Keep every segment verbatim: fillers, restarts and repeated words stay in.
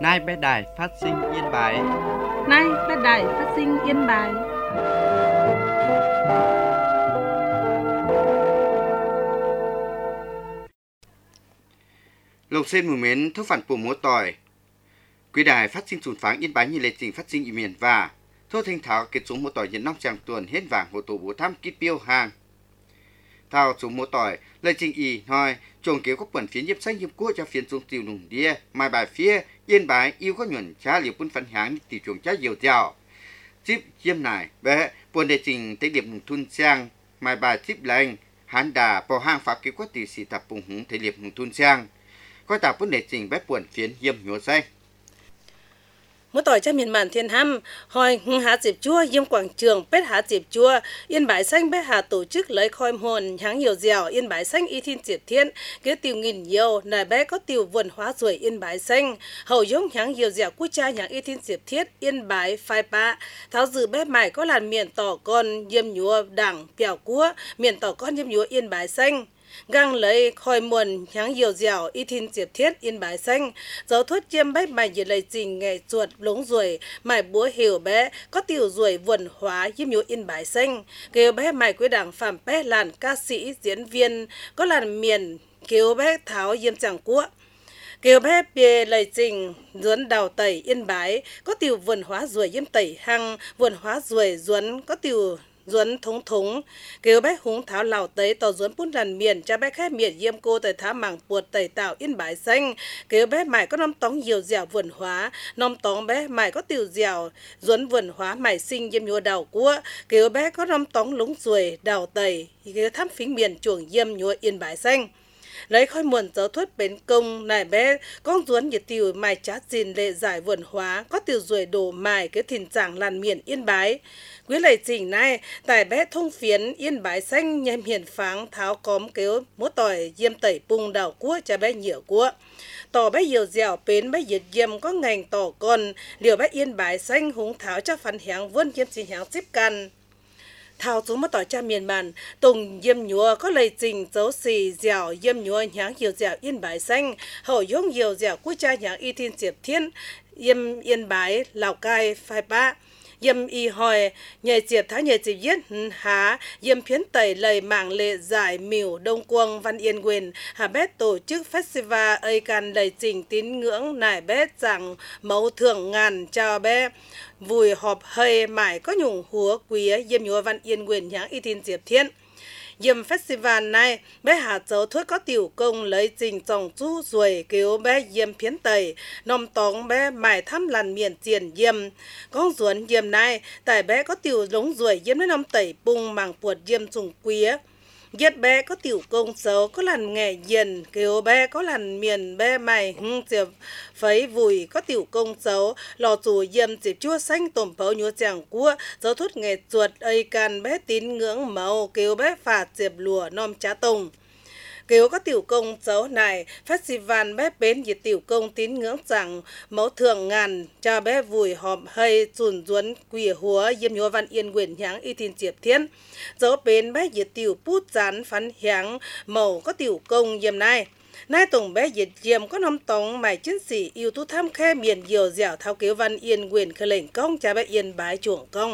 Nay bé đài phát sinh Yên Bái. Nay bé đài phát sinh Yên Bái. Lồng sen mù mến thức phản của múa tỏi. Quý đài phát sinh sùn pháng Yên Bái như lệ trình phát sinh y miền và thô thanh tháo kết xuống múa tỏi hiện nóc tràng tuần hết vàng hồ tổ bố thăm kít piêu hàng. Thao xuống múa tỏi lệ trình y nói trồng kéo các quần phía nhiếp xanh hiệp quốc cho phiên xuống tiêu nùng đĩa mai bài phía Yên Bái yêu có nhuận cha liều quân phân háng tỷ chuồng cha nhiều dẻo. Chip chiêm này bé buồn đề trình tới điểm thun sang mai bài chip lành hán đà bỏ hàng phá kế quát tỷ sĩ tập bùng hứng thể liệp thun sang. Coi tạo vấn đề trình bé buồn phiến hiêm nhổ xanh. Múa tỏi cha miền màn thiên hăm hỏi hạ dịp chua yêm quảng trường bết hạ dịp chua Yên Bái xanh bết hạ tổ chức lấy khoi hồn háng nhiều dẻo Yên Bái xanh y thiên diệp thiên kế tiêu nghìn nhiều nài bé có tiêu vườn hóa ruồi Yên Bái xanh hầu giống háng nhiều dẻo quốc cha háng y thiên diệp thiết Yên Bái phai ba tháo dự bé mải có làn miền tỏ con yêm nhúa đảng bèo cua miền tỏ con yêm nhúa Yên Bái xanh gang lấy khoi muồn háng nhiều dẻo y thiên diệp thiết Yên Bái xanh dấu thuốc chiêm bách bài nhiệt lầy trình nghề chuột lống ruồi mải búa hiểu bé có tiểu ruồi vườn hóa yếm nhúa Yên Bái xanh kêu bé mải quý đảng phạm bé làn ca sĩ diễn viên có làn miền kêu bé tháo yếm chẳng cua kêu bé bề lầy trình duấn đào tẩy Yên Bái có tiểu vườn hóa ruồi yếm tẩy hăng vườn hóa ruồi duấn có tiểu duấn thống thống kêu bé húng tháo lào tấy tàu duấn bún làn miền cha bé khác miền yêm cô tẩy tháo mảng buột tẩy tạo Yên Bái xanh kêu bé mải có nóm tóng nhiều dẻo vườn hóa nóm tóng bé mải có tiểu dẻo duấn vườn hóa mải sinh yêm nhúa đào cua kêu bé có nóm tóng lúng ruồi đào tẩy kêu thăm phính miền chuồng yêm nhúa Yên Bái xanh lấy khói muồn giáo thuất bến công nài bé con duấn nhiệt tiểu mài chát dìn lệ giải vườn hóa có tiểu ruồi đổ mài cái thìn chẳng làn miền Yên Bái quý lệ trình này tại bé thông phiến Yên Bái xanh nhem hiền pháng tháo cóm kéo múa tỏi diêm tẩy bung đào cua cha bé nhiều cua tỏ bé nhiều dẻo bến bé nhiệt diêm có ngành tỏ con liều bé Yên Bái xanh húng tháo cho phản háng vươn diêm xin háng xíp căn thao xuống mất tỏi cha miền màn tùng yêm nhúa có lầy trình dấu xì dẻo yêm nhúa nháng nhiều dẻo Yên Bái xanh hậu giống nhiều dẻo quốc cha nháng y thiên diệp thiên yêm Yên Bái Lào Cai phai ba yêm y hỏi nhảy diệp thái nhảy diệp yết há yêm phiến tẩy lầy mạng lệ giải miểu đông quang văn yên quyền hà bét tổ chức festival ây can lầy trình tín ngưỡng nải bét rằng mẫu thưởng ngàn chào bé vùi họp hơi mải có nhung húa quý yêm nhúa văn yên quyền nháng y thiên diệp thiên yêm festival này bé hà dấu thuốc có tiểu công lấy trình trồng chú ruồi cứu bé yêm phiến tẩy nôm tóng bé mải thăm làn miền tiền yêm con ruốn yêm này tại bé có tiểu lống ruồi yêm lấy nôm tẩy bung màng puột yêm trùng quý yết bé có tiểu công xấu có làn nghề yiền kêu bé có làn miền bé mày hưng diệp phấy vùi có tiểu công xấu lò chủ yêm diệp chua xanh tôm phấu nhúa chàng cua dấu thuốc nghề chuột ây can bé tín ngưỡng màu kêu bé phạt diệp lùa nom trá tông kêu có tiểu công xấu này festival bé bến diệt tiểu công tín ngưỡng rằng mẫu thường ngàn cha bé vùi hòm hơi chùn duấn quỷ húa yêm nhúa văn yên quyền háng y thiên diệp thiên dấu bến bé diệt tiểu bút rán phán háng màu có tiểu công yêm này nay tổng bé diệt yêm có năm tống mày chiến sĩ yêu tú tham khe miền nhiều dẻo thao kéo văn yên quyền khởi lệnh công cha bé Yên Bái chuồng công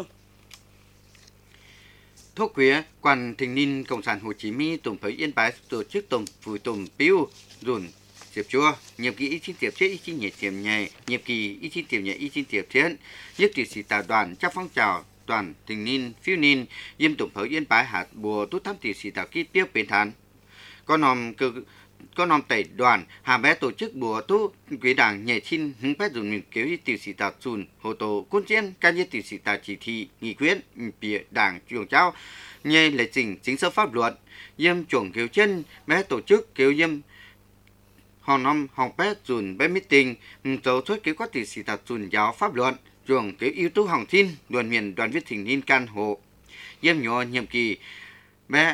Thuốc quý quan thanh niên Cộng sản Hồ Chí Minh tổng phối Yên Bái tổ chức tổng phối tổng piu dùn diệp chua nhiệm kỳ y chín tiệp chết y chín nhẹ tiệp nhẹ nhiệm kỳ y chín tiệp nhẹ y chín tiệp chết nhất tỷ sĩ tà đoàn trong phong trào đoàn thanh niên phiêu niên yêm tổng phối Yên Bái hạt bùa tút thăm tỷ sĩ tào ký tiếp bên thán có nòm cơ có nòm tẩy đoàn hà bé tổ chức bùa tu quý đảng nhẹ xin hứng phép dùng miền kéo y tiểu sĩ tào chùn hồ tổ quân chiến can nhất tiểu sĩ tào chỉ thị nghị quyết bìa đảng trường trao nhẹ lệ trình chính sách pháp luật yêm chuẩn kéo chân bé tổ chức kéo yêm hòn năm học bé chùn bé meeting tổ chức kéo các tiểu sĩ tào chùn giáo pháp luật trường kéo yếu tố hồng tin đoàn miền đoàn viết thỉnh niên can hộ yêm nhỏ nhiệm kỳ bé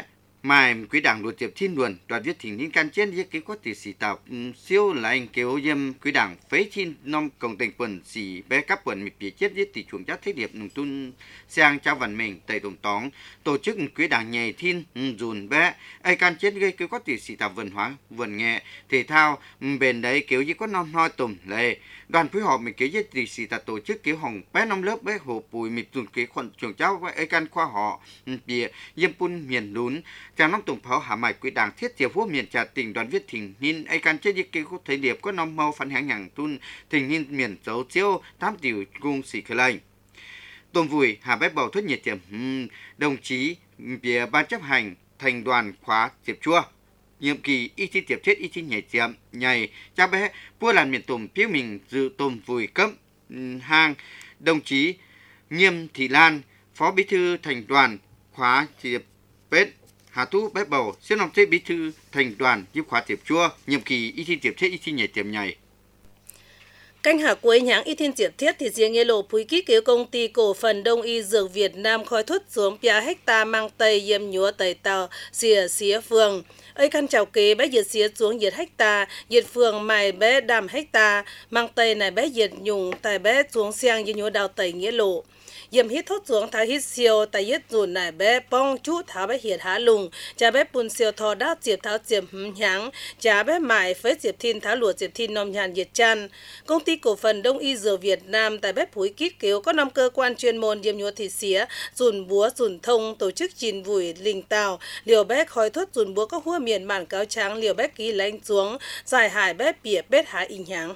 mai quý đảng luật tiệp thiên luận đoàn viết thỉnh liên can trên với kế có tỷ sĩ tạo siêu là anh kêu yếm quý đảng phế thiên năm cộng tình quần sĩ bé cấp quần mịp bị chết giết tỷ chuồng chất thế điệp nông tuân sang trao vận mình tại tổng tóng tổ chức quý đảng nhảy thiên dùn bé ai can chết gây kế có tỷ sĩ tạo vườn hóa vườn nghệ thể thao bền đấy kiểu như có năm hoa tùm lệ đoàn phối hợp mình kế giết tỷ sĩ tạo tổ chức kế hồng bé năm lớp bé hồ bùi mịp dùn kế khuẩn chuồng cháu với ai can khoa họ bìa yếm pun miền lún trang năm tổng pháo hạ mại quý đảng thiết triều phố miền trà tỉnh đoàn viết thỉnh nhìn ai can chết như kêu thấy điệp có năm mau phản hãng nhàng tuân thỉnh nhìn miền dấu chiếu tám tiểu cung sĩ khởi lệnh tôm vùi hạ bếp bầu thuyết nhiệt tiệm uhm, đồng chí bìa ban chấp hành thành đoàn khóa diệp chua nhiệm kỳ y thi tiệp chết y thi nhảy tiệm nhảy cha bé vua làn miền tùm phiếu mình dự tôm vùi cấp uhm, hang đồng chí Nghiêm Thị Lan phó bí thư thành đoàn khóa diệp bết Hà Tú bếp bầu xin ông thế bí thư thành đoàn giúp khóa tiệp chua nhiệm kỳ y thi tiệp chết y thi nhảy tiệm nhảy canh hạ cuối nhãng y thiên tiệp thiết thì riêng nghe lộ phúi ký kế công ty cổ phần Đông y dược Việt Nam khói thuốc xuống pia hecta mang tây yếm nhúa tây tàu xìa xía phường ấy căn chào kế bé diệt xía xuống diệt hecta diệt phường mài bé đàm hecta mang tây này bé diệt nhung tại bé xuống xiang như nhúa đào tây nghĩa lộ yếm hít thốt xuống thái hít siêu tại yết dùn này bé bong chú tháo bé hiệt há lùng cha bé bùn siêu thò đá diệp tháo diệp hứng nháng cha bé mài phế diệp thiên tháo lụa diệp thiên nôm nhàn diệt chan công ty cổ phần Đông y dược Việt Nam tại bé phúi kít kéo có năm cơ quan chuyên môn yếm nhúa thịt xía dùn búa dùn thông tổ chức chín vùi linh tàu liều bé khói thuốc dùn búa có hua miền bản cáo trắng liều bé ký lánh xuống giải hải bé bỉa bết há in nháng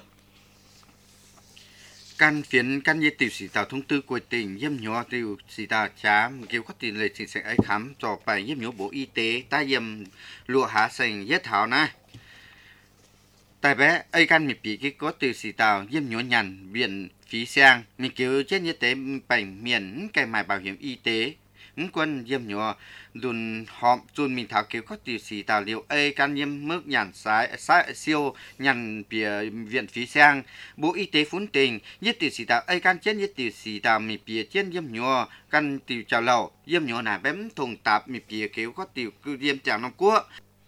căn phiến căn nhiệt tiểu sĩ tạo thông tư của tỉnh yếm nhỏ tiểu sĩ tạo chá kêu có tỷ lệ chính sách ấy khám cho bài yếm nhỏ bộ y tế ta yếm lụa hạ sành yết thảo na tại bé ấy căn mịp bị cái có tiểu sĩ tạo yếm nhỏ nhằn viện phí sang mình kêu trên y tế bành miền cái mài bảo hiểm y tế quân yếm nhỏ dùn họm dùn mình thảo kêu có tiểu sĩ tạo liệu ấy căn yếm mức nhằn sai sai siêu nhằn bìa viện phí sang bộ y tế phun tình nhất tiểu sĩ tạo ấy căn trên nhất tiểu sĩ tạo mình bìa trên yếm nhỏ căn tiểu chào lầu yếm nhỏ là bém thùng tạp mình bìa kêu có tiểu cư yếm chào năm cua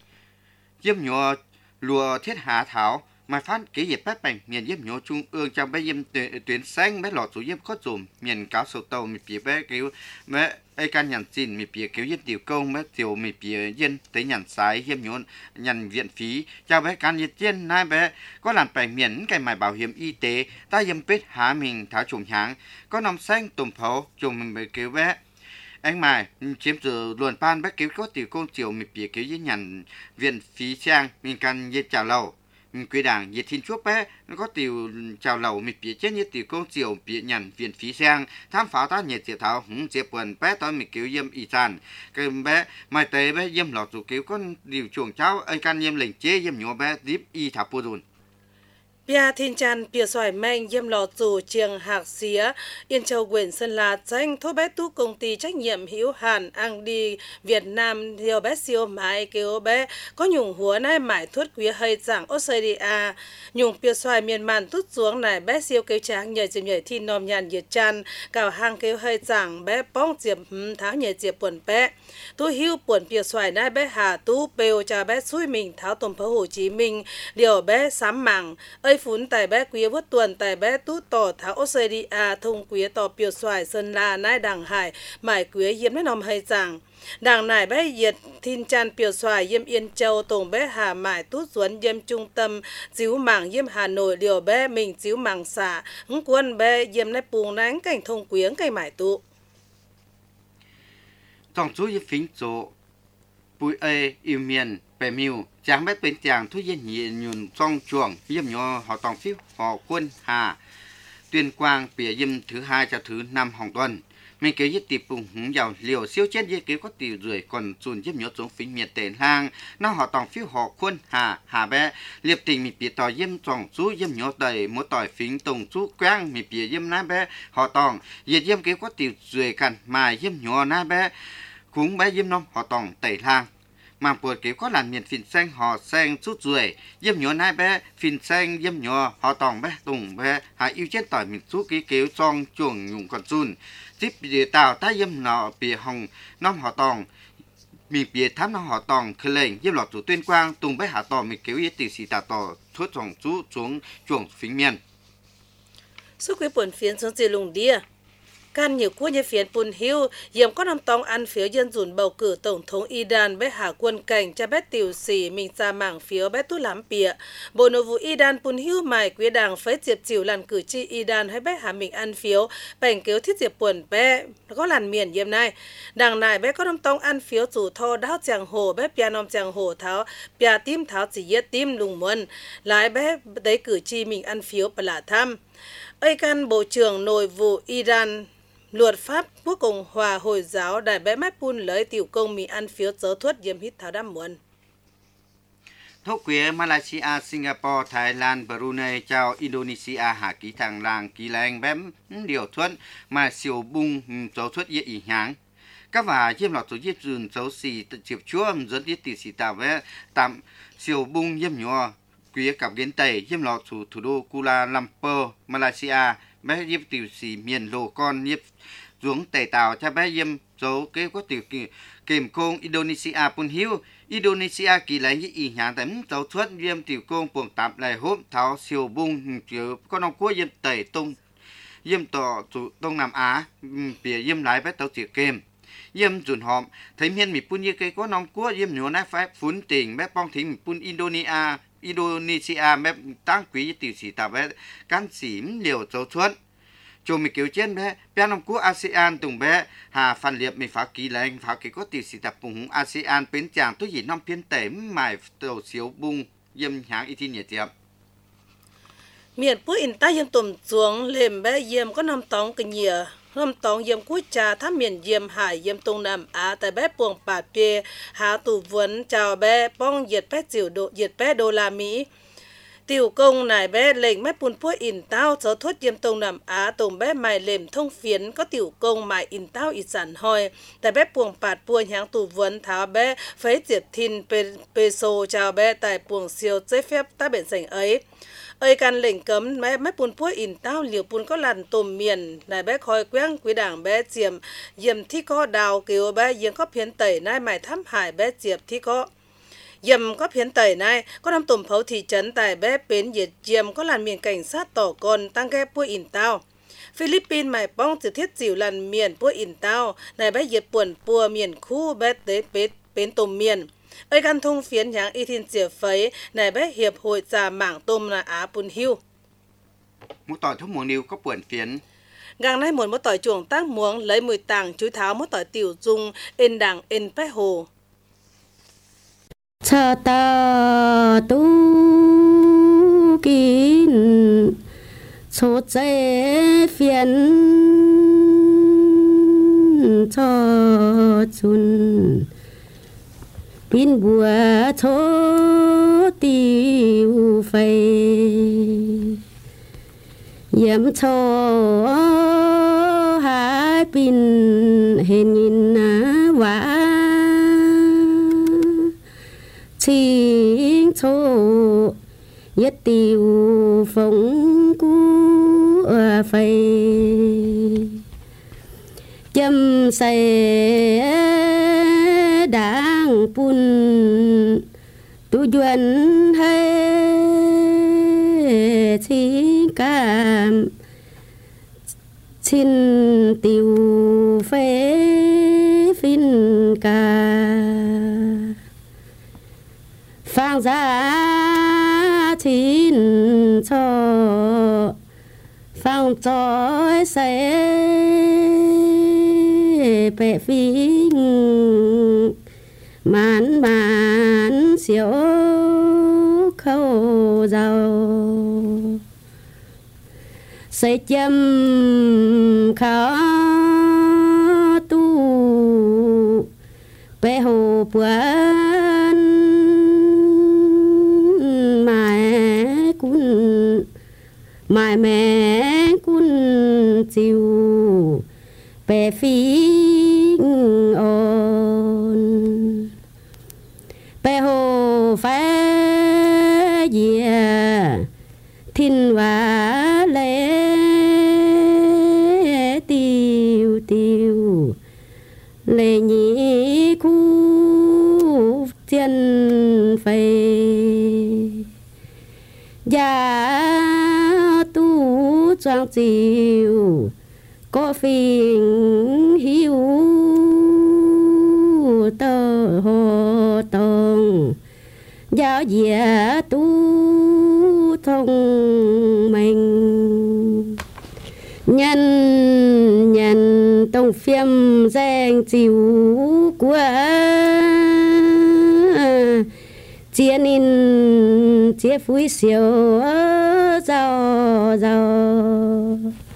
yếm nhỏ lùa thiết hạ thảo mà phát kế hiệp bát bành miền yếm nhỏ trung ương trong bé yếm tuyến xanh bé lọt số yếm khó dùm miền cáo sầu tàu mình bìa bé kêu bé ai can nhằn xin mi bìa kéo yên tiểu công mấy tiểu mi bìa yên tới nhằn sái hiếm nhốn nhằn viện phí chào bé can nhiệt tiên nai bé có làm bài miễn cái mài bảo hiểm y tế ta yếm biết há mình tháo trùng háng có nòng xanh tùm phấu trùng mình bị kéo bé anh mài chiếm từ luồn pan bé kéo có tiểu công tiểu mi bìa kéo yên nhằn viện phí trang mình can yên chào lầu quý đảng nhiệt thiên chuốc bé nó có tiểu chào lầu mịp bịa chết như tiểu công chiều bịa nhằn viện phí sang tham phá ta nhiệt diệt thảo hứng diệp quần bé tới mịp cứu yếm y sàn cái bé mai tế bé yếm lọt dù cứu con điều chuồng cháu ai can yếm lệnh chế yếm nhỏ bé díp y thảo bù dùn Bia thiên chan bia xoài manh yếm lò dù chiêng hạc xía Yên Châu Quyền Sơn La tranh thô bé tu công ty trách nhiệm hữu hạn Ang đi Việt Nam điều bé siêu mãi kêu bé có nhung húa nai mải thuốc quý hơi giảng Australia nhung bia xoài miền màn tút xuống này bé siêu kêu tráng nhờ dìm nhờ thi nòm nhàn nhiệt chan cào hàng kêu hơi giảng bé bóng diệp tháo nhờ diệp buồn bé tu hữu buồn bia xoài nai bé hà tu bèo cho bé xui mình tháo tùm phá Hồ Chí Minh điều bé sám mảng ơi phún tại bé quý vớt tuần tại bé tú tỏ tháo Australia thông quý tỏ biểu xoài Sơn La nai đằng hải mải quý yếm nét nòm hay rằng đằng này bé diệt thiên chan biểu xoài yếm Yên Châu tổng bé hà mải tút xuống yếm trung tâm chiếu mảng yếm Hà Nội điều bé mình chiếu mảng xả hứng quân bé yếm nét bùng nánh cảnh thông quý cây mải tụ trong chú yếm phính chỗ bùi ê yêu miền bè miu chàng bé bên chàng thu yên nhị nhùn trong chuồng yếm nhỏ họ tòng phiếu họ quân hà tuyên quang bìa yếm thứ hai cho thứ năm hồng tuần mình kêu yết tiệp bùng hứng giàu liều siêu chết yết kêu có tiểu rưỡi còn dùn yếm nhỏ xuống phính miệt tên hang nó họ tòng phiếu họ quân hà hà bé liệp tình mình bìa tỏ yếm trong chú yếm nhỏ đầy mỗi tỏi phính tổng chú quang mình bìa yếm ná bé họ tòng yết yếm kêu có tiểu rưỡi cần mà yếm nhỏ ná bé cũng bé yếm nông họ tòng tẩy hang mà buồn kéo có làn miền phìn xanh họ xanh chút ruồi yếm nhỏ nai bé phìn xanh yếm nhỏ họ tòng bé tùng bé hà yêu chết tỏi mình chút cái kéo trong chuồng nhung còn chun tiếp để tạo ta yếm nọ bìa hồng năm họ tòng มีเปียทับน้องหอตองเคลงเยี่ยมหลอดสู่tuyên quangตุงไปหาต่อมีเกี่ยวยี่ติสีตาต่อทุดสองจู้จวงจวงฟิงเมียนสุขวิปุ่นเฟียนสงจีลุงเดียการnhiều quốc như phiến Pun Hill hiểm có năm tông ăn phiếu dân dùn bầu cử tổng thống Iran bé hạ quân cảnh cho bé tiểu sĩ mình ra mảng phiếu bé tu lắm bịa bộ nội vụ Iran Pun Hill mài quý đảng phế diệp chịu làn cử tri Iran hay bé hạ mình ăn phiếu bành kéo thiết diệp buồn bé có làn miền hiểm này đảng này bé có năm tông ăn phiếu chủ thô đáo chàng hồ bé bia nom chàng hồ tháo bia tim tháo chỉ yết tim lùng muôn lái bé đấy cử tri mình ăn phiếu bà lạ thăm ấy căn bộ trưởng nội vụ Iran luật pháp quốc Cộng hòa Hồi giáo đại bé mép pun lấy tiểu công mì ăn phiếu chớ thuất diêm hít tháo đam muôn. Thúc quế Malaysia, Singapore, Thái Lan, Brunei, chào Indonesia hạ ký thằng làng ký làng bém điều thuất mà siêu bung chớ thuất dễ ý háng. Các và chiêm lọt số giết dùn chớ xì tự chiếp chúa dẫn tiết tỷ xì tà vẽ tạm siêu bung diêm nhòa quế cặp kiến tẩy chiêm lọt số thủ đô Kuala Lumpur, Malaysia bé diêm tiểu xì miền lô con diêm xuống tẩy tàu cho bé diêm dấu kế có tiểu kìm công Indonesia Pun Hill Indonesia kỳ lấy những ý nhãn tấm dấu thuất diêm tiểu công buồng tạm lại hốp tháo siêu bung chiếu con ông quốc diêm tẩy tung diêm tỏ Đông Nam Á bìa diêm lái bé tàu tiểu kìm diêm dùn hòm thấy miền mỹ Pun như cây có nông quốc diêm nhúa nát phép phun tỉnh bé bong thính Pun Indonesia Indonesia bé tăng quý tiểu sĩ tàu bé can xỉm liều dấu thuất cho mình kiểu trên bé bé nông quốc a sê an tùng bé hà phan liệp mình phá ký lệnh phá ký có tiểu sĩ tập cùng a sê an bến chàng tôi chỉ năm phiên tém mài tàu xíu bung yếm háng y thi nhiệt tiệm miền Pú in ta yếm tùm xuống lềm bé yếm có năm tóng cái nhìa năm tóng yếm cúi trà tháp miền yếm hải yếm Đông Nam Á tại bé buồng bạt bê hà tù vấn chào bé bong diệt bé chịu độ diệt bé đô la Mỹ tiểu công này bé lệnh mép Pun Pua in tao chớ thuất diêm Đông Nam Á tổng bé mài lềm thông phiến có tiểu công mài in tao ít sản hoi tại bé buồng bạt buồng nháng tù vấn tháo bé phế diệt thìn peso chào bé tại buồng siêu giấy phép ta biển sảnh ấy ơi can lệnh cấm bé mép Pun Pua in tao liều Pun có làn tôm miền này bé khói quang quý đảng bé chiềm diêm thi có đào kiều bé giếng có phiến tẩy nai mài thăm hải bé diệp thi có Dầm có phiến tẩy này, có năm tùm phấu thị trấn tại bé bến diệt dầm có làn miền cảnh sát tỏ con tăng ghép bua in tao. Philippines mải bong từ thiết dịu làn miền bua in tao, này bé diệt buồn bua miền khu bé tế bến, bến tùm miền. Ơi căn thông phiến nháng y thiên diệp phấy, này bé hiệp hội trà mảng tôm là Á Pun Hill. Một tỏi thuốc muống niu có buồn phiến. Gang nay muốn một tỏi chuồng tác muống lấy mùi tàng chúi tháo một tỏi tiểu dung, ên đảng ên bé hồ. Cha ta tu kín số chế phiền cho chun pin bùa cho tiêu phây yếm cho hai pin hình nhìn vã chính chỗ nhất tiêu phong cú phây châm say đang pun tu duyên hay chính cảm xin tiêu phê phiên ca phang giá chín cho phang trói say bệ phim mán mán xíu khâu giàu say châm khó tu bệ hồ buồn mài mẹ cún chiều bè phi ôn bè hồ phá dìa thiên và lệ tiêu tiêu lệ nhị cu tiền phê gia tu trang chiều có phiền hiu tơ hồ tông giáo dìa tu thông minh nhân nhân tông phim danh chiều của chia nín chia phúi siêu giàu giàu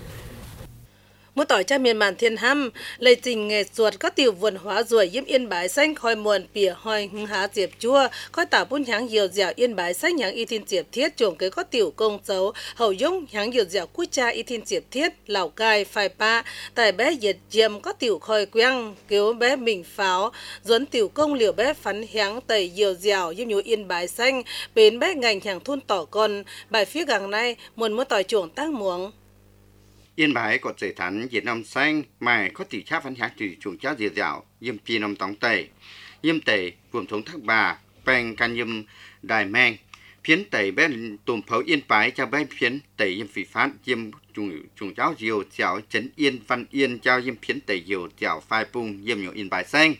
Mỗi tỏi cha miền màn thiên hâm, lấy trình nghệ thuật có tiểu vườn hóa ruồi yếm yên bái xanh khoi muộn bìa hoi hứng há diệp chua, khoi tả bún nháng nhiều dẻo yên bái xanh nháng y thiên diệp thiết trồng kế có tiểu công dấu, hậu dung nháng nhiều dẻo cú cha y thiên diệp thiết, lào cai, phai pa, tại bé diệt diệm có tiểu khoi quang, cứu bé mình pháo, duấn tiểu công liều bé phắn háng tẩy nhiều dẻo yếm nhú yên bái xanh, bến bé ngành hàng thun tỏ con, bài phía gàng này, muôn mỗi tỏi chuồng tăng muống. Yên bái có thể thắn Việt Nam xanh mà có tỷ cha văn hóa từ chuồng cháu dìa dạo yếm pi nông tống tẩy yếm tẩy vùng thống thác bà bèn can yếm đài mang phiến tẩy bé tùm phấu yên bái cho bé phiến tẩy yếm phỉ phát yếm chuồng chuồng cháu diều dạo chấn yên văn yên trao yếm phiến tẩy diều dạo phai pung yếm nhổ yên bái xanh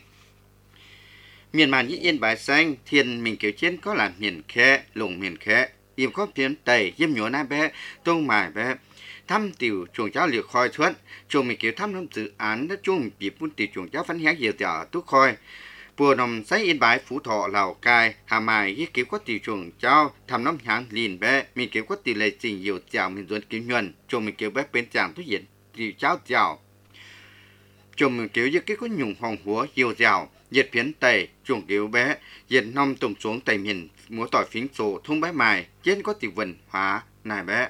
miền màn như yên bái xanh thiên mình kiểu chiến có là miền khé lùng miền khé yếm có phiến tẩy yếm nhổ na bé tung mài bé thăm tiểu chuồng cháu liệt khoi thuận chuồng mình kiểu thăm lâm dự án đất chuồng bị phun tiểu chuồng cháu phấn hé nhiều tiểu túc khoi bùa nằm say yên bái phú thọ lào cai hà mài với kiểu có tiểu chuồng cháu thăm nóng hàng liền bé mình kiểu có tiểu lệ trình nhiều tiểu mình dồn kiểu nhuận chuồng mình kiểu bé bên chàng thuốc diện tiểu cháu tiểu chuồng mình kiểu với cái có nhung hồng húa nhiều tiểu diệt phiến tẩy chuồng kiểu bé diệt nòng tùng xuống tẩy miền múa tỏi phím sổ thung bé mài trên có tiểu vần hóa này bé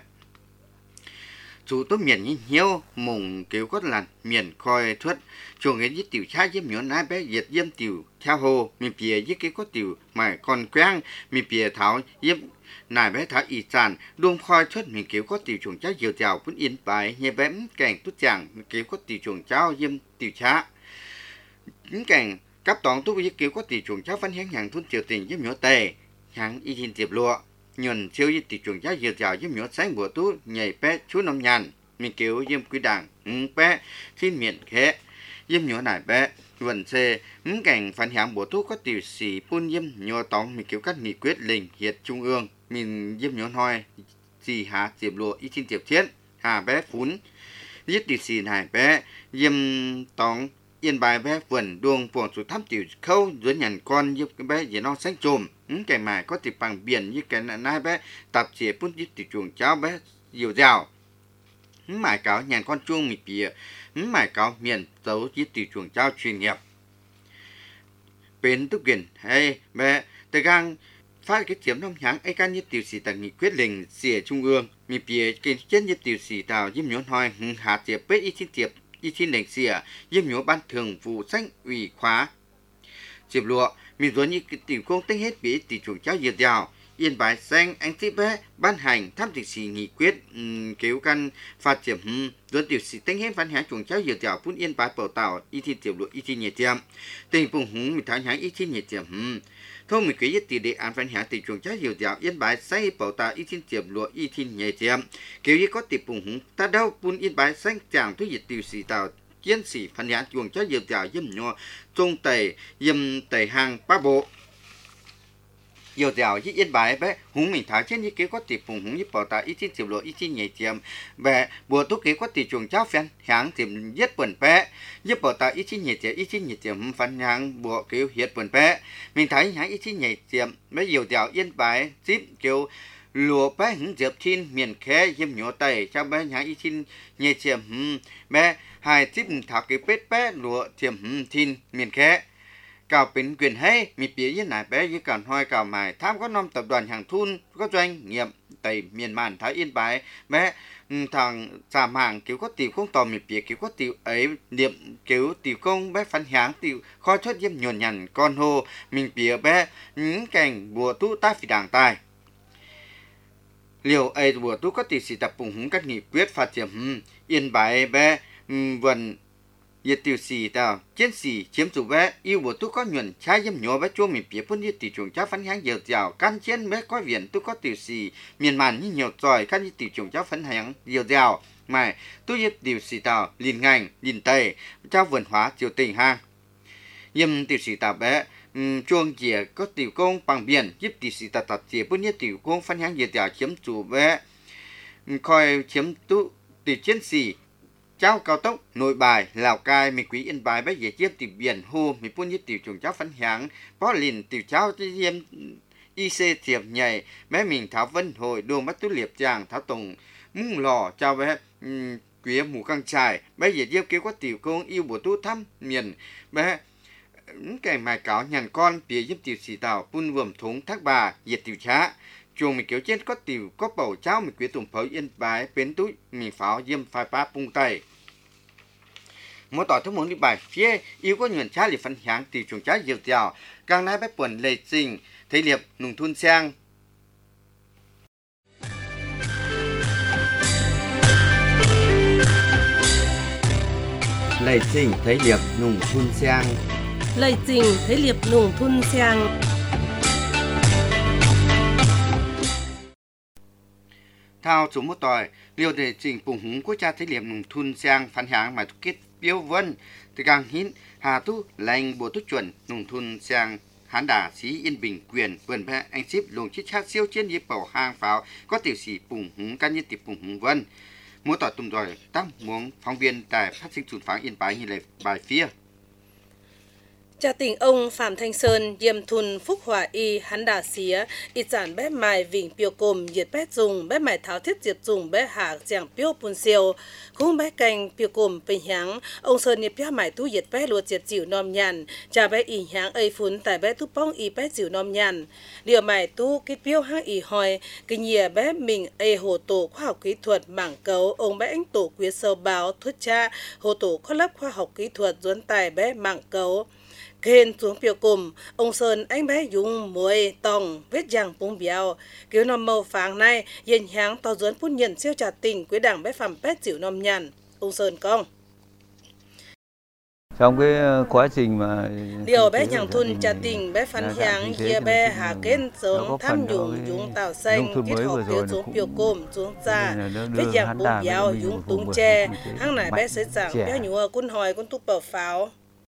chú tốt miền như nhiều mùng kiểu có là miền khoi thuất chuồng ấy với tiểu cha với miếng nái bé diệt diêm tiểu theo hồ mi bìa với cái có tiểu mà còn quang mi bìa tháo diêm nài bé tháo y tràn đuông khoi thuất mi kiểu có tiểu chuồng cháu nhiều chào cũng yên bài nhẹ bé cảnh tốt chẳng kiểu có tiểu chuồng cháu diêm tiểu cha những cảnh cấp toàn tốt với kiểu có tiểu chuồng cháu phân hẹn hàng thun triều tình với miếng tề hàng y hin tiệp lụa nhuần siêu với tỷ chuồng giá dừa dào với miếng sáng bữa tú nhảy bé chú nông nhàn mình kiểu diêm quý đảng ừ bé xin miệng khé diêm nhỏ này bé vần xe những cảnh phản hạng bữa tú có tiểu sĩ phun diêm nhỏ tóm mình kiểu các nghị quyết lệnh hiệt trung ương mình diêm nhỏ hoi gì hà tiệp lụa y xin tiệp thiết hà bé phún giết tiểu sĩ này bé diêm tóm yên bài bé vườn đuông buồn số thăm tiểu khâu dưới nhàn con giúp cái bé gì nó sáng trồm những cái mài có thể bằng biển như cái này bé tập chế phun giúp tiểu chuồng cháu bé nhiều dào những mài cáo nhàn con chuông mịt bìa những mài cáo miền giấu giúp tiểu chuồng cháu chuyên nghiệp bên tức quyền hay bé từ gang phát cái chiếm nông nháng ấy can như tiểu sĩ tại nghị quyết lệnh xỉa trung ương mịt bìa cái chết như tiểu sĩ tàu giúp nhốn hoi hạt tiệp bết ít xin tiệp y xin lệnh xỉa yếm nhổ ban thường vụ xanh ủy khóa diệp lụa mình muốn như tiểu công tính hết bị tỷ chuồng cháu dừa dào yên bái xanh anh tiếp bé ban hành thăm tiểu sĩ nghị quyết um, kéo căn phát triển um, muốn tiểu sĩ tính hết văn hóa chuồng cháu dừa dào phun yên bái bảo tàu y thiên tiểu lụa y thiên nhẹ tiệm tình vùng hùng mình tháo nháng y thiên nhẹ tiệm um. thôi mình kể tỷ đề án văn hóa tỷ chuồng cháu dừa dào yên bái xanh bảo tàu y thiên tiểu lụa y thiên nhẹ tiệm kéo như có tỷ vùng hùng ta đâu phun yên bái xanh chàng thuốc diệt tiểu sĩ tàu chiến sĩ phản nhãn chuồng cháu dừa dào yếm nhọ trung tẩy yếm tẩy hàng ba bộ nhiều dẻo với yên bái bé hùng mình tháo trên như kế có tỷ phùng hùng như bảo ta ít chín triệu lộ ít chín nhảy tiệm về bùa tốt kế có tỷ chuồng cháu phèn hàng tiệm giết bẩn bé giúp bảo ta ít chín nhảy tiệm ít chín nhảy tiệm phản hàng bùa kêu hiệt bẩn bé mình thấy hàng ít chín nhảy tiệm bé nhiều dẻo yên bái tiếp kêu lúa bé hứng dẹp thiên miền khé yếm nhỏ tay cho bé hàng ít chín nhảy tiệm bé hai tiếp tháo cái bết bé lúa tiệm thiên miền khé càoเป็นquyền hayมีเปียยี่หน่ายแปะยี่การห้อยcàoหมายท่ามก็นำtập đoàn hàng thun có doanh nghiệp tại miền màn thái yên bái bé thằng giảm hàng kiểu có tiểu không tòมีเปียkiểu có tiểu ấy niệm kiểu tiểu công bé phản háng tiểu khó thoát yếm nhuần nhằn con hô mình ปียbé những cảnh bùa tu ta phi đảng tài liều ấy bùa tu có tiểu sĩ tập phùng húng các nghị quyết phát triển yên bái bé vần nhiệt tiểu sĩ tàu chiến sĩ chiếm chủ bé yêu bộ tu có nhuận trái yếm nhỏ bé chua mình phía phun nhiệt tiểu trùng cháu phấn hàng dẻo dẻo can chiến bé có viện tu có tiểu sĩ miền màn như nhiều tròi can nhiệt tiểu trùng cháu phấn hàng dẻo dẻo mày tu nhiệt tiểu sĩ tàu liền ngành liền tây trao vườn hóa triều tình hang yếm tiểu sĩ tàu bé chuông chìa có tiểu công bằng biển giúp tiểu sĩ tàu tập chìa phun nhiệt tiểu công phấn hàng dẻo dẻo chiếm chủ bé coi chiếm tu tiểu chiến sĩ cháu cao tốc Nội Bài Lào Cai mình quý Yên Bái bé dễ chiếm tiểu biển hồ mình phun như tiểu trùng cháu phấn hàng bó liền tiểu cháu diêm i xê thiệp nhảy bé mình tháo vân hồi đồ mắt tú liệp chàng tháo tổng mung lò chào bé um, quý mù căng trải bé dễ chiếm kêu có tiểu công yêu bộ tu thăm miền bé cái mài cáo nhàn con phía giúp tiểu sĩ tàu phun vườm thúng thác bà diệt tiểu trá chuồng mình kéo trên có tiểu có bầu cháu mình quý tùng phơi Yên Bái bến túi mình pháo diêm phai pa pung tay mỗi tỏi thông muốn đi bài phía yêu có nhuận trái liệt phân hàng tiểu chuồng trái dẻo dẻo càng nay bé buồn lệ trình thấy liệp nùng thun sang lệ trình thấy liệp nùng thun sang lệ trình thấy liệp nùng thun sang thao chúng một tỏi liều để trình cùng húng quốc gia thấy liệp nùng thun sang phản hàng mà kết biếu vân từ càng hín hà tu lành bộ tu chuẩn nùng thun sang hán đà sĩ Yên Bình quyền vườn bé anh ship luồng chiết chát siêu chiến dịp bảo hàng pháo có tiểu sĩ cùng húng can như tiệp cùng húng vân mỗi tỏi tùng rồi tăng muốn phóng viên tại phát sinh chủ phán Yên Bái như là bài phía cha tình ông Phạm Thanh Sơn diêm thun phúc hòa y hắn đà xía y sản bé mài vỉnh piêu cồm diệt bé dùng bé mài tháo thiết diệt dùng bé hạ giảng piêu pun siêu khung bé canh piêu cồm bình háng ông Sơn nhiệt piêu mài tu diệt bé luộc diệt chịu nom nhàn cha bé y háng ơi phun tại bé tu pong y bé chịu nom nhàn điều mài tu cái piêu háng y hoi cái nhìa bé mình ê hồ tổ khoa học kỹ thuật mảng cấu ông bé anh tổ quý sâu báo thuyết cha hồ tổ khoa lớp khoa học kỹ thuật duốn tài bé mảng cấu khen xuống piêu cùm ông Sơn anh bé dùng muối tòng vết giang bung béo kiểu nằm màu vàng này yên háng to duốn phun nhận siêu trả tình quý đảng bé phẩm bé chịu nòm nhàn ông Sơn công trong cái quá trình mà điều bé nhàng thun trả tình bé phán hàng kia bé hạ kén xuống tham dùng dùng tàu xanh kết hợp tiêu xuống piêu cùm xuống ra vết giang bung béo dùng tung tre hang này bé sẽ giảng bé nhúa quân hỏi quân túc bảo pháo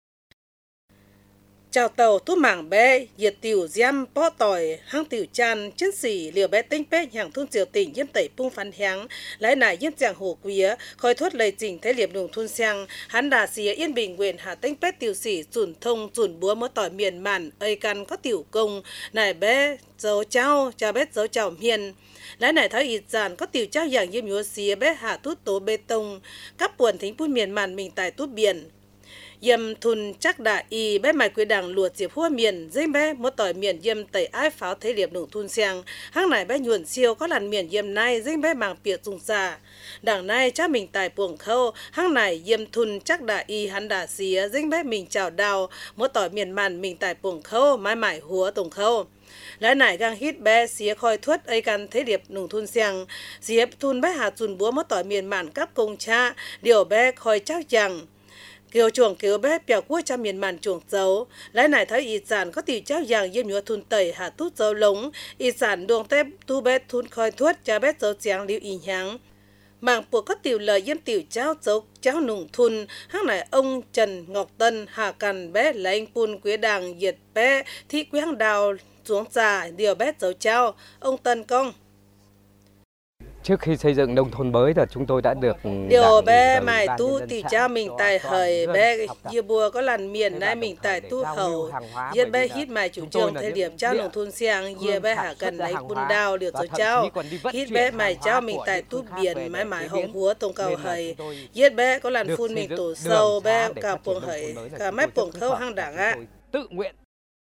chào tàu thuốc mảng bé diệt tiểu giam po tỏi hang tiểu chan chiến sĩ liều bé tinh bé hàng thôn triều tỉnh yếm tẩy pung phán háng lái nải yếm giang hồ quý khói thuốc lầy trình thế liệp đường thôn sang hắn đà xía Yên Bình nguyện hạ tinh bé tiểu sĩ chuẩn thông chuẩn búa mỡ tỏi miền màn ơi căn có tiểu công nải bé dấu trao cha bé dấu trào miền lái nải thái ít giản có tiểu trao dạng yếm nhúa xía bé hạ tút tố bê tông các buồn thính phun miền màn mình tại tút biển yếm thun chắc đà y bé mài quý đảng luộc diệp hoa miền dây bé một tỏi miền yếm tẩy ái pháo thế liệp nùng thun sang hang này bé nhuận siêu có làn miền yếm nay dây bé màng piệt dùng xa đảng này cha mình tài buồng khâu hang này yếm thun chắc đà y hắn đà xía dây bé mình chào đào một tỏi miền màn mình tài buồng khâu mái mải húa tùng khâu lái nải gang hít bé xía khoi thuất ấy căn thế điệp nùng thun sang xía thun bé hạt chùn búa một tỏi miền màn các công cha điều bé khoi chắc chẳng kiều chuồng kiều bé bèo cuối cha miền màn chuồng dấu lái này thấy y sản có tiểu cháu vàng yếm nhúa thun tẩy hạ tút dấu lống y sản đường tép tu bé thun khoi thuất cha bé dấu giang liu y nháng mảng buộc có tiểu lời yếm tiểu cháu dấu cháu nùng thun hang này ông Trần Ngọc Tân hạ cằn bé là anh pun quý đàng diệt bé thị quý hang đào xuống già điều bé dấu cháu ông Tân công trước khi xây dựng nông thôn mới thì chúng tôi đã được điều bé mài tu tỷ cha mình tài hời bé dưa bùa có làn miền nay mình tài tu hầu dưa bé hít mài chủ trương thế điểm trao nông thôn xiang dưa bé hạ cần lấy quân đào điều dấu cháu hít bé mài cháu mình tài tu biển mái mái hồng húa tông cầu hời dưa bé có làn phun mình tổ sâu bé cả buồng hời cả mép buồng khâu hang đảng á tự nguyện.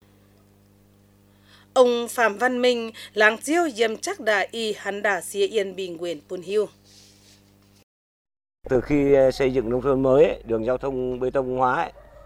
Ông Phạm Văn Minh làng chiêu yếm chắc đà y hắn đà xía Yên Bình huyện Pun Hiu. Từ khi xây dựng nông thôn mới, đường giao thông bê tông hóa ấy,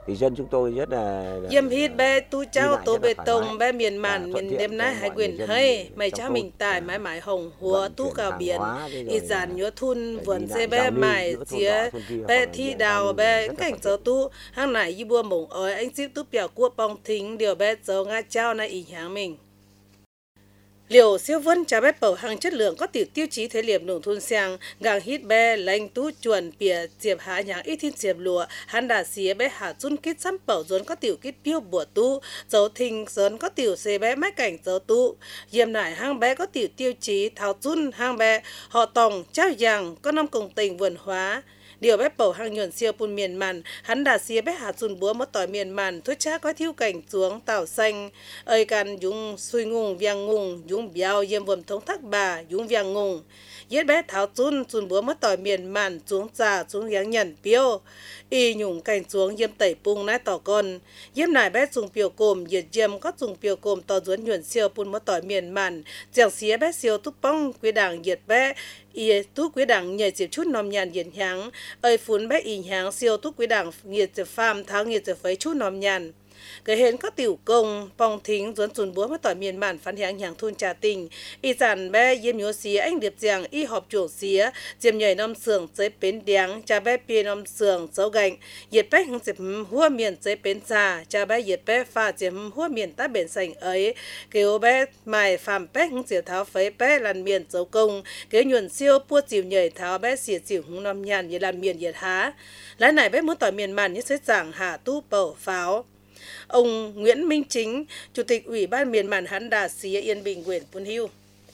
thì dân chúng tôi rất là Yếm hít bé tu cháu tô bê tông bé miền màn miền đêm nay hai quyền hơi mày cha mình tài mãi mãi hồng hùa tu cào biển y giản nhớ thun vườn xe bé mày chía bé thi đào bé cảnh cháu tu hàng này y bua mộng ơi anh ship tu bèo cua bong thính điều bé cháu nga trao này ý hàng mình liều siêu vân trà bé bầu hàng chất lượng có tiểu tiêu chí thế liệp nông thôn sang gang hít bé lanh tú chuẩn bìa diệp hạ nhàng ít thiên diệp lụa hắn đà xía bé hạ chun kít xăm bầu dốn có tiểu kít piêu bùa tu dấu thình dốn có tiểu xê bé mái cảnh dấu tu diệm nải hang bé có tiểu tiêu chí tháo chun hang bé họ tòng trao giang có năm công tình vườn hóa điều bé bầu hàng nhuận siêu pun miền màn hắn đà xía bé hạ chun búa mất tỏi miền màn thôi cha có thiêu cảnh xuống tảo xanh ơi can dùng xuôi ngung viang ngung dùng biao yếm vườn thống thác bà dùng viang ngung yết bé tháo chun chun búa mất tỏi miền màn xuống trà xuống giáng nhận piêu y nhung cảnh xuống yếm tẩy pung nái tỏ con yếm nải bé dùng piêu cồm yết yếm có dùng piêu cồm tỏ duốn nhuận siêu pun mất tỏi miền màn chàng xía bé siêu túc bong quý đảng yết bé y tú quý đảng nhảy dịp chút nòm nhàn yết nháng ơi phun bé y nháng siêu tú quý đảng nhiệt dịp pham tháo nhiệt dịp phấy chút nòm nhàn cái hến có tiểu công bong thính duốn chun búa mất tỏi miền màn phán hàng hàng thun trà tình y giản bé yếm nhớ xía anh điệp giang y họp chủ xía diệm nhảy nôm sườn dưới bến đéng cha bé pia nôm sườn dấu gạnh nhiệt bé hứng dịp hua miền dưới bến trà cha bé nhiệt bé pha dịp hua miền ta bến sành ấy kêu bé mài phàm bé hứng diệu tháo phấy bé làn miền dấu công kêu nhuận siêu pua chịu nhảy tháo bé xỉa chịu hứng nôm nhàn như làn miền nhiệt há lái này bé muốn tỏi miền màn như sẽ giảng hạ tu bầu pháo. Ông Nguyễn Minh Chính, Chủ tịch Ủy ban miền màn hắn đà xía Yên Bình, huyện Phun Hiêu.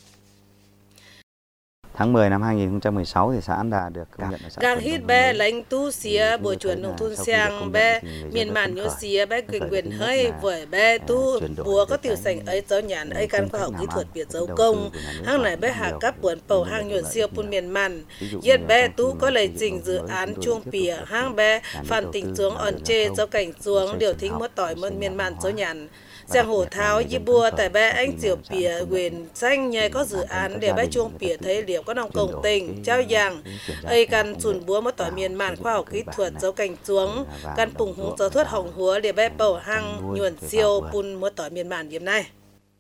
Tháng mười năm hai nghìn không trăm mười sáu thì xã An Đà được công nhận là xã gang hít bé lãnh tu xía bùa chuẩn nông thôn sang bé miền màn nhớ xía bé quyền quyền hơi với bé tu bùa có tiểu sành ấy giáo nhàn ấy căn khoa học kỹ thuật biệt dấu công hang này bé hạ cấp buồn bầu hang nhuận siêu pun miền màn yết bé tu có lời trình dự án chuông pìa hang bé phản tình xuống on chê giáo cảnh xuống điều thính mất tỏi mất miền màn giáo nhàn giang hồ tháo y bùa tại bé anh diệu pìa quyền xanh nhờ có dự án để bé chuông pìa thấy liệu có nông công tình trao giang ấy căn chùn búa mất tỏi miền màn khoa học kỹ thuật dấu cảnh xuống căn phùng hùng giáo thuật hồng húa để bé bầu hang nhuận siêu pun mất tỏi miền màn điểm này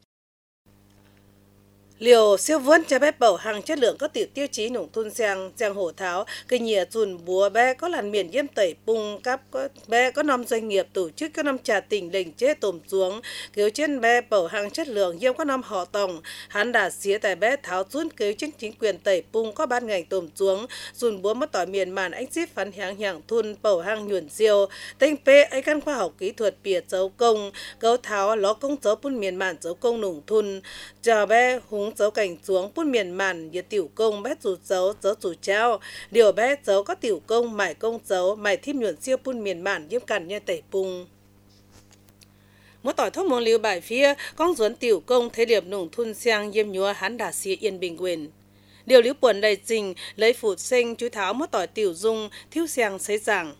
liều siêu vốn cho bé bầu hàng chất lượng có tiểu tiêu chí nông thôn sang giang hồ tháo cây nhìa chùn búa bé có làn miền yếm tẩy pung cắp có bé có năm doanh nghiệp tổ chức có năm trà tỉnh đỉnh chế tôm xuống cứu trên bé bầu hàng chất lượng yếm có năm họ tòng hắn đà xía tại bé tháo chun cứu trên chính quyền tẩy pung có ban ngành tôm xuống chùn búa mất tỏi miền màn anh ship phán hàng hàng thun bầu hàng nhuận siêu tinh pê ấy căn khoa học kỹ thuật biệt dấu công cấu tháo ló công dấu pun miền màn dấu công nông thôn cho bé húng dấu cảnh xuống pun miền màn nhiệt tiểu công bé chủ dấu dấu chủ trao điều bé dấu có tiểu công mải công dấu mải thím nhuận siêu pun miền màn yếm cằn như tẩy pung mỗi tỏi thóc mong liu bài phía con duốn tiểu công thế liệp nông thôn sang yếm nhúa hắn đà xía Yên Bình quyền điều liu buồn đầy trình lấy phụt sinh chú tháo mỗi tỏi tiểu dung thiếu sang xây giảng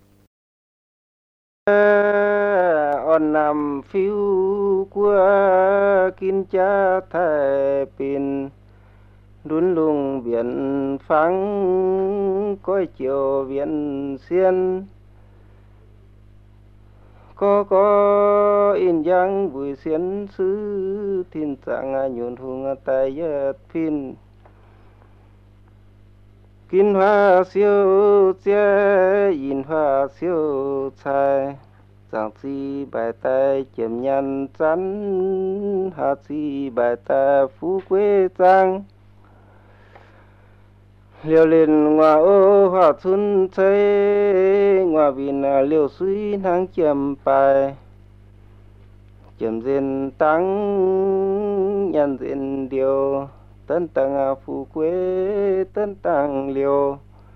on nằm phiêu qua kinh cha thề pin đun lùng biển phẳng coi chiều biển xiên có có in giang vui xiên sư thiên trạng nhuận hùng tay yết pin kinh hoa siêu che in hoa siêu trai giang chi bài tay chém nhăn chắn hạ chi bài tay phú quê giang liều lên ngoa ô hoa xuân chơi ngoa vin liều suy nắng chém bài chém dền tăng nhăn dền điều tân tăng phú quê tân tăng liều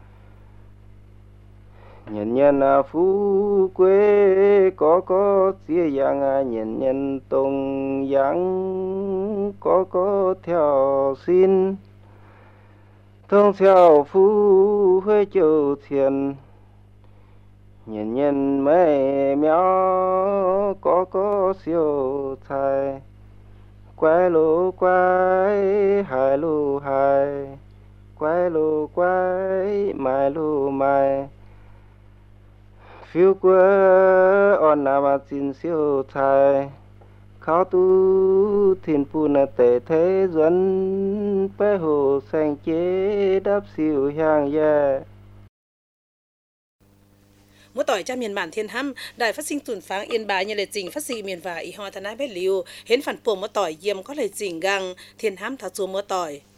nhân nhân phú quê có có chia giang nhân nhân tông giang có có theo xin thông theo phú huế châu thiền nhân nhân mẹ méo có có siêu thai quay lô quay hai lô hai quay lô quay mai lô mai phiêu quơ on na ma chín siêu thai khao tu thiên pu na tệ thế duẩn bé hồ sang chế đáp siêu hàng ye Mỗi tỏi cha miền bản thiên hăm đài phát sinh tuần pháng yên bái như lệ trình phát sinh miền và y ho thà nai bé liu hiến phản puồng mỗi tỏi yếm có lệ trình găng thiên hăm thảo chúa mỗi tỏi